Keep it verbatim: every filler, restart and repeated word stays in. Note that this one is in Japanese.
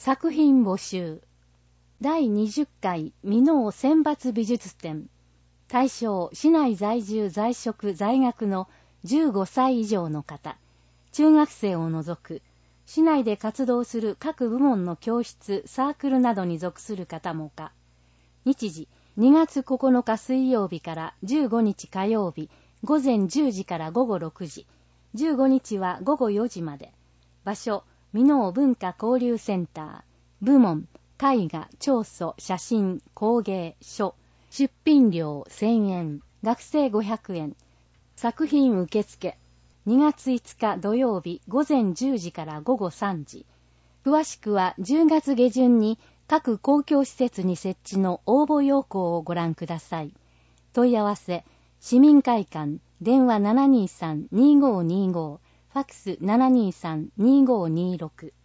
作品募集。だいにじゅっかい箕面選抜美術展。対象、市内在住在職在学のじゅうごさい以上の方、中学生を除く、市内で活動する各部門の教室、サークルなどに属する方もか。日時、にがつここのか水曜日からじゅうごにち火曜日、午前じゅうじから午後ろくじ、じゅうごにちは午後よじまで。場所、箕面文化交流センター。部門、絵画、彫塑、写真、工芸、書。出品料せんえん。学生ごひゃくえん。作品受付。にがついつか土曜日午前じゅうじから午後さんじ。詳しくはじゅうがつげじゅんに各公共施設に設置の応募要項をご覧ください。問い合わせ、市民会館、電話 ななにーさん にーごーにーごー、ファックス ななにーさん にーごーにーろく。